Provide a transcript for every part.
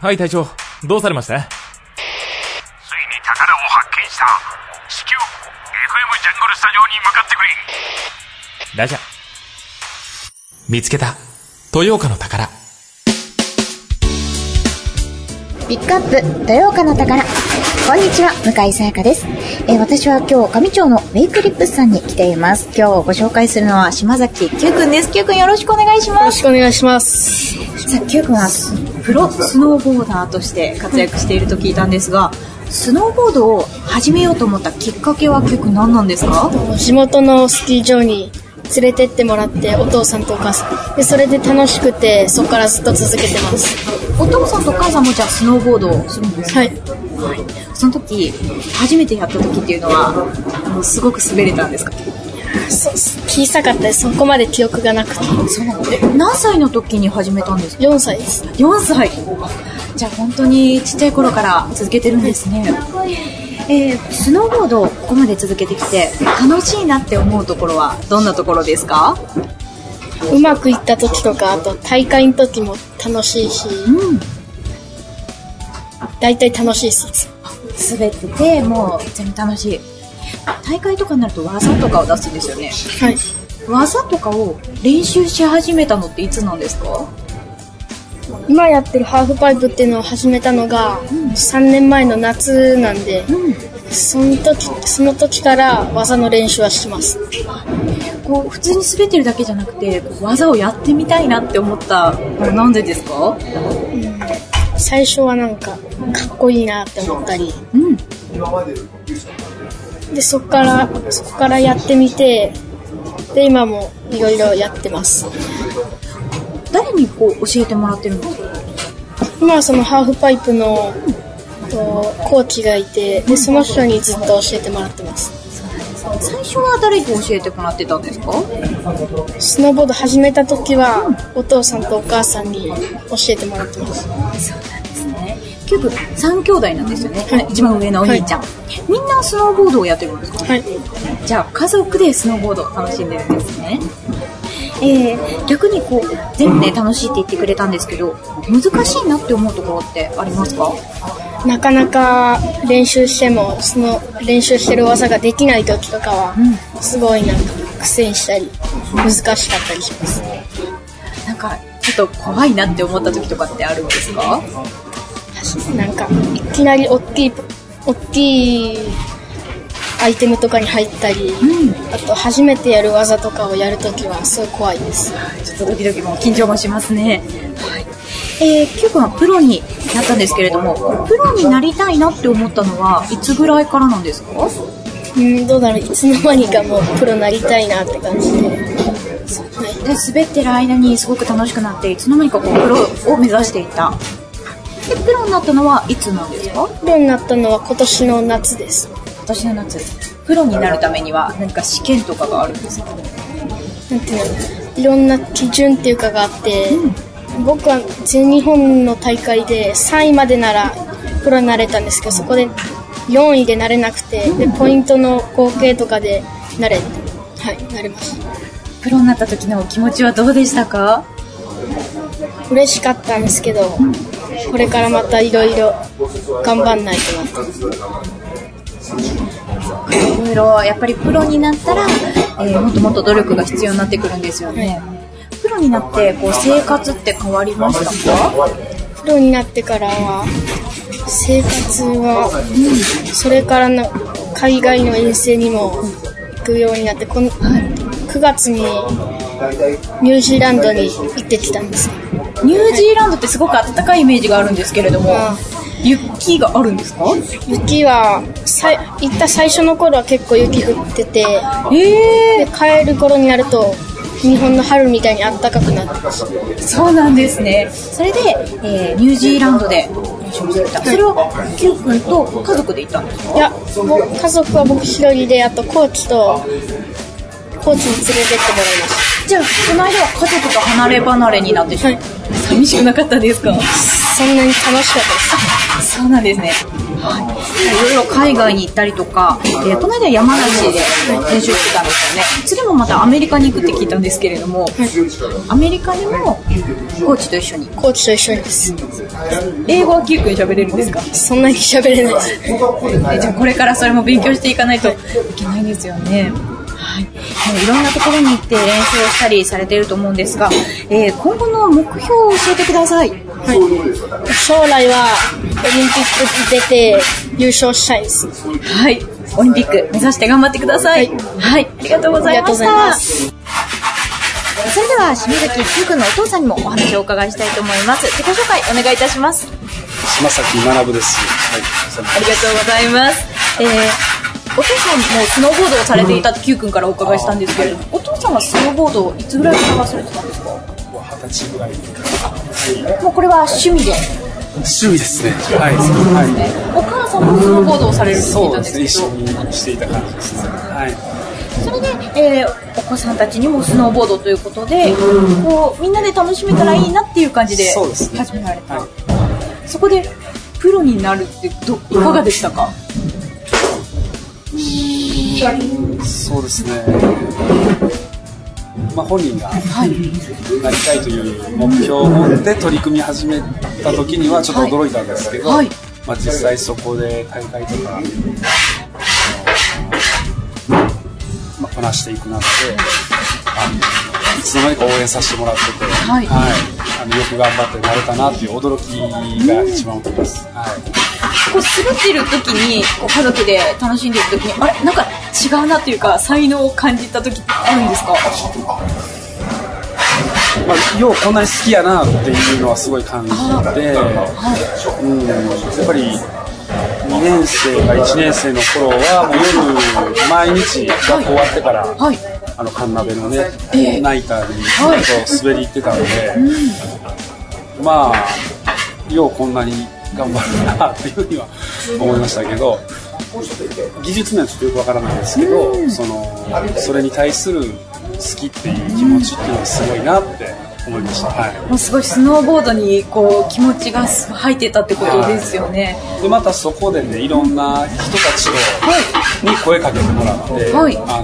はい隊長、どうされました？ ついに宝を発見した。至急 FM ジャングルスタジオに向かってくれ。 ラジャー。見つけた豊岡の宝。 ピックアップ豊岡の宝。こんにちは、向井さやかです。私は今日上町のメイクリップスさんに来ています。今日ご紹介するのは島崎Qくんです。Qくん、よろしくお願いします。 よろしくお願いします。 さあ、Qくんはプロスノーボーダーとして活躍していると聞いたんですが、スノーボードを始めようと思ったきっかけはQくん何なんですか？ 地元のスキー場に連れてってもらって、お父さんとお母さんで、それで楽しくて、そこからずっと続けてます。 お父さんとお母さんもじゃあスノーボードをするんですか？ はい、 はい。その時初めてやった時っていうのはすごく滑れたんですか？ 小さかったです。そこまで記憶がなくて。 そうなの？何歳の時に始めたんですか？ 4歳です。 4歳。じゃあ本当にちっちゃい頃から続けてるんですね。スノーボードをここまで続けてきて楽しいなって思うところはどんなところですか？ うまくいった時とか、あと大会の時も楽しいし、大体楽しいです。 滑っててもう全部楽しい。大会とかになると技とかを出すんですよね。 はい。 技とかを練習し始めたのっていつなんですか？ 今やってるハーフパイプっていうのを始めたのが3年前の夏なんで、その時から技の練習はします。 こう普通に滑ってるだけじゃなくて技をやってみたいなって思ったのはなんでですか？ 最初はなんかかっこいいなって思ったり、でそこからやってみて、で今もいろいろやってます。 誰にこう教えてもらってるんですか？ 今はそのハーフパイプのコーチがいて、でその人にずっと教えてもらってます。 最初は誰に教えてもらってたんですか？ スノーボード始めた時はお父さんとお母さんに教えてもらってます。 そうなんですね。Qくん3兄弟なんですよね。はい、一番上のお兄ちゃん、みんなスノーボードをやってるんですか？ はい。 じゃあ家族でスノーボードを楽しんでるんですね。逆にこう全部ね楽しいって言ってくれたんですけど、難しいなって思うところってありますか？ なかなか練習してもその練習してる技ができない時とかはすごいなんか苦戦したり難しかったりします。 なんかちょっと怖いなって思った時とかってあるんですか？ なんかいきなり大きいアイテムとかに入ったり、あと初めてやる技とかをやるときはすごい怖いです。 ちょっとドキドキも緊張もしますね。はい。Qくんはプロになったんですけれども、プロになりたいなって思ったのはいつぐらいからなんですか？ どうだろう、いつの間にかもうプロになりたいなって感じで。で滑ってる間にすごく楽しくなって、いつの間にかこうプロを目指していた。でプロになったのはいつなんですか？ プロになったのは今年の夏です。 今年の夏。プロになるためには何か試験とかがあるんですか？ なんていうの、いろんな基準っていうかがあって、僕は全日本の大会で3位までならプロになれたんですけど、そこで4位でなれなくて、でポイントの合計とかでなれました。 プロになった時のお気持ちはどうでしたか？ 嬉しかったんですけど、これからまたいろいろ頑張んないとなって。 いろいろやっぱりプロになったら、もっともっと努力が必要になってくるんですよね。プロになってこう生活って変わりましたか？ プロになってからは生活は、それからの海外の遠征にも行くようになって、9月にニュージーランドに行ってきたんです。 ニュージーランドってすごく暖かいイメージがあるんですけれども、雪があるんですか？ 雪は行った最初の頃は結構雪降ってて、で帰る頃になると日本の春みたいに暖かくなってます。 そうなんですね。それで、ニュージーランドで練習してた。それはQくんと家族で行ったんですか？ いや、家族は僕一人で、あとコーチに連れてってもらいました。 じゃあその間は家族と離れ離れになってしまう、寂しくなかったですか？ そんなに楽しかったです。 そうなんですね。 いろいろ海外に行ったりとか、この間山梨で練習してたんですよね。次もまたアメリカに行くって聞いたんですけれども、アメリカにもコーチと一緒に。 コーチと一緒です。 英語は9分喋れるんですか？ そんなに喋れないです。 じゃあこれからそれも勉強していかないといけないんですよね。はい、いろんなところに行って練習をしたりされていると思うんですが、今後の目標を教えてください。 はい、将来はオリンピックに出て優勝したいです。 はい、オリンピック目指して頑張ってください。はい、ありがとうございました。それでは島崎Q君のお父さんにもお話をお伺いしたいと思います。自己紹介お願いいたします。 島崎学です。はい、 ありがとうございます。お父さんもスノーボードをされていたってQ君からお伺いしたんですけれども、お父さんはスノーボードをいつぐらいからされてたんですか ？20歳ぐらいから。 もうこれは趣味で？ 趣味ですね。はい。はい、 お母さんもスノーボードをされるって聞いたんですけど。 そうですね。一緒にしていた感じですね。はい。 それで、お子さんたちにもスノーボードということで、こうみんなで楽しめたらいいなっていう感じで始められた。はい、そこでプロになるっていかがでしたか？ そうですね。本人がなりたいという目標を持って取り組み始めた時にはちょっと驚いたんですけど、実際そこで大会とかこなしていく中で、いつの間にか応援させてもらってて、よく頑張ってなれたなっていう驚きが一番大きいです。 こう滑っている時に家族で楽しんでいる時にあれなんか違うなっていうか才能を感じた時ってあるんですか？ ようこんなに好きやなっていうのはすごい感じて、やっぱり2年生か1年生の頃はもう夜毎日学校終わってから、神鍋のね、ナイターにずっと滑り行ってたので、ようこんなに頑張るなっていうふうには思いましたけど、技術面はちょっとよくわからないですけど、それに対する好きっていう気持ちっていうのはすごいなって思いました。 もうすごいスノーボードにこう気持ちが入ってたってことですよね。 でまたそこでね、いろんな人たちに声かけてもらって、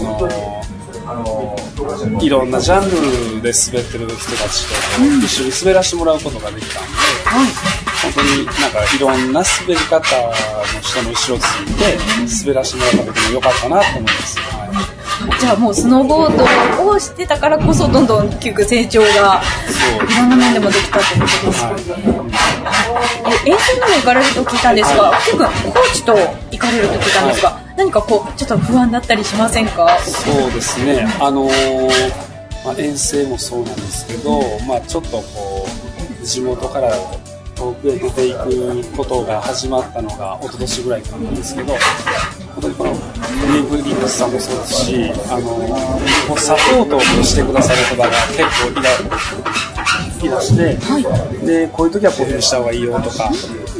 いろんなジャンルで滑ってる人たちと一緒に滑らせてもらうことができたんで、本当になんかいろんな滑り方の人の後ろついて滑らせてもらった時も良かったなと思います。 じゃあもうスノーボードを知ってたからこそどんどん成長がいろんな面でもできたってことですよね。遠征にも行かれると聞いたんですが、結構コーチと行かれると聞いたんですが、何かこうちょっと不安だったりしませんか？ そうですね。遠征もそうなんですけど、ちょっとこう地元から遠くへ出ていくことが始まったのが一昨年ぐらいからなんですけど、本当にこのネブリックスさんもそうですし、サポートをしてくださる方が結構いらして、でこういう時はこういうふうにした方がいいよとか、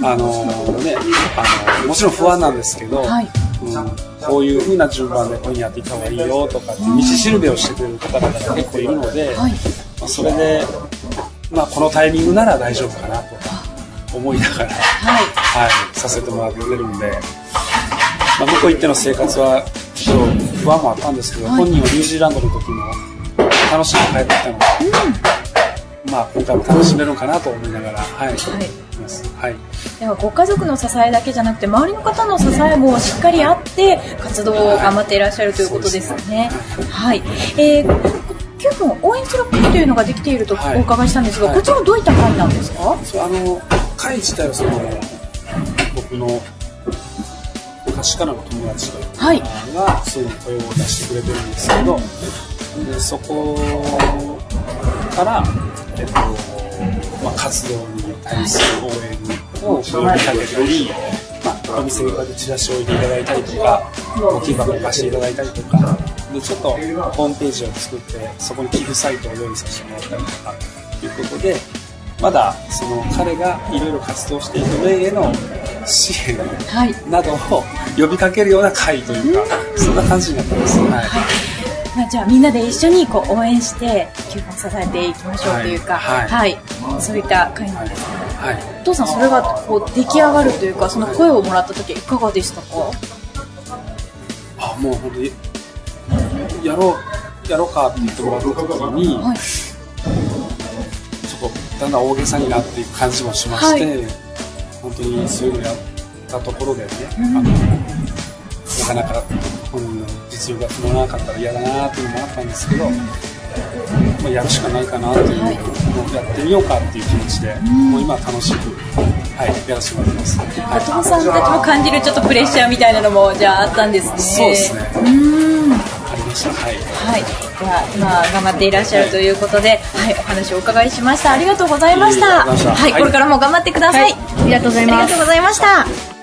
もちろん不安なんですけど、こういうふうな順番でこういうふうにやっていった方がいいよとかって道しるべをしてくれる方々が結構いるので、それで、このタイミングなら大丈夫かなと思いながら、させてもらってるんで、向こう行っての生活はちょっと不安もあったんですけど、本人はニュージーランドの時も楽しんで帰ってきたので、今回も楽しめるのかなと思いながら、 ではご家族の支えだけじゃなくて周りの方の支えもしっかりあって活動を頑張っていらっしゃるということですね。Q君を応援する会というのができているとお伺いしたんですが、こちらはどういった会なんですか？ 会自体は僕の昔からの友達がそういう声を出してくれてるんですけど、でそこから、活動に対する応援を呼びかけたり、お店にチラシを置いていただいたりとか、募金箱を貸していただいたりとかで、ちょっとホームページを作ってそこに寄付サイトを用意させてもらったりとかということで、まだその彼がいろいろ活動していく上への支援などを呼びかけるような会というか、そんな感じになってます。 じゃあみんなで一緒に応援してQ君を支えていきましょうというか、そういった会なんですね。 はい、 お父さんそれがこう出来上がるというか、その声をもらった時いかがでしたか？ もう本当にやろうかって言ってもらった時に、はい、ちょっとだんだん大げさになっていく感じもしまして、はい、本当にそういうのやったところでね、なかなか本人の実力が伴わなかったら嫌だなっていうのもあったんですけど、やるしかないかなっていう、はい、やってみようかっていう気持ちで、もう今は楽しく、やらせてもらってます。 お父さんたちも感じるちょっとプレッシャーみたいなのもじゃああったんですね。 そうですね。ありました。はい。 はい。では今頑張っていらっしゃるということで、はい、お話をお伺いしました。ありがとうございました。はい、これからも頑張ってください。 ありがとうございます。 ありがとうございました。